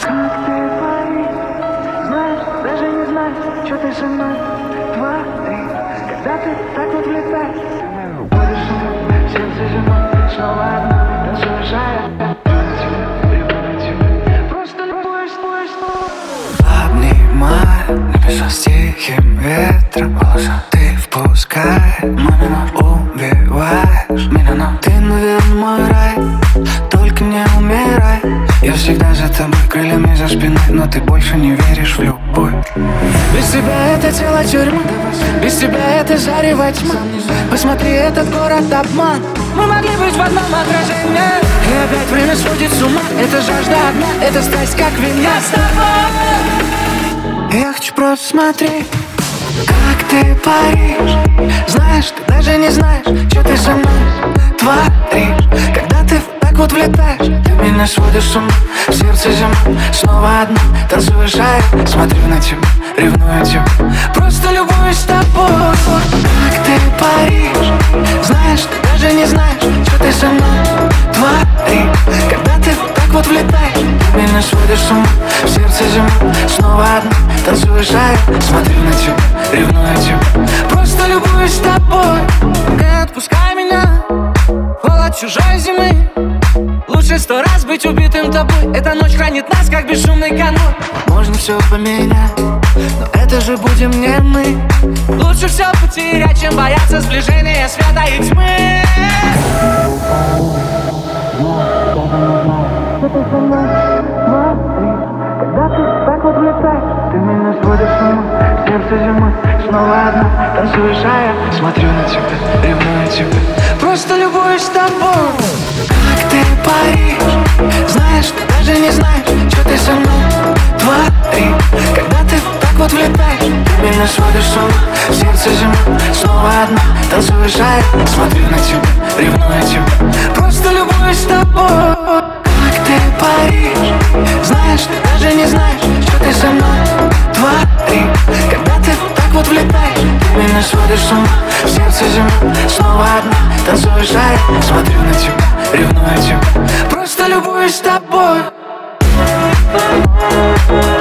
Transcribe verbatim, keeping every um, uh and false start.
Как ты паришь, знаешь, даже не знаешь, что ты со мной творишь. Когда ты так вот влетаешь, ходишь со мной, сердце зимой, снова одна, танцуешь, а я люблю тебя, просто любуюсь, любуюсь. Обнимай небеса с тихим ветром, волосы ты впускай, мамина убиваешь меня, но ты, наверное, мой рай. Только не умирай, я всегда за тобой, крыльями за спиной, но ты больше не веришь в любовь. Без тебя это тело тюрьма, без тебя это зарево тьма. Посмотри, этот город обман, мы могли быть в одном отражении. И опять время сводит с ума, это жажда одна, это страсть как вина. Я с тобой. Я хочу просто смотреть, как ты паришь. Знаешь, ты даже не знаешь, что ты со мной творишь. Когда ты так вот влетаешь, ты меня сводишь с ума. В сердце зима, снова одна, танцуешь, а я смотрю на тебя, ревную тебя, просто любуюсь тобой. Как ты паришь, знаешь, ты даже не знаешь, что ты со мной творишь. Когда ты так вот влетаешь, ты меня сводишь с ума. В сердце зима, снова одна, танцуешь, а я смотрю на тебя, ревную тебя, просто любуюсь тобой. Не отпускай меня, холод чужой зимы. Лучше сто раз быть убитым тобой. Эта ночь хранит нас, как бесшумный конвой. Можно все поменять, но это же будем не мы. Лучше все потерять, чем бояться сближения света и тьмы. Когда ты так вот влетаешь, ты меня сводишь с ума. Сердце зимой, снова одна, танцуешь, а я смотрю на тебя, ревную тебя, просто любуюсь тобой. Как ты паришь, знаешь, ты даже не знаешь, что ты со мной творишь. Когда ты так вот влетаешь, ты меня сводишь с ума. В сердце зима, снова одна, танцуешь, а я смотрю на тебя, ревную тебя, просто любуюсь тобой. Как ты паришь, знаешь, ты даже не знаешь, что ты со мной творишь. Когда ты так вот влетаешь, ты меня сводишь с ума. В сердце зима, снова одна, танцуешь, а я смотрю на тебя, ревную тебя, просто любуюсь тобой.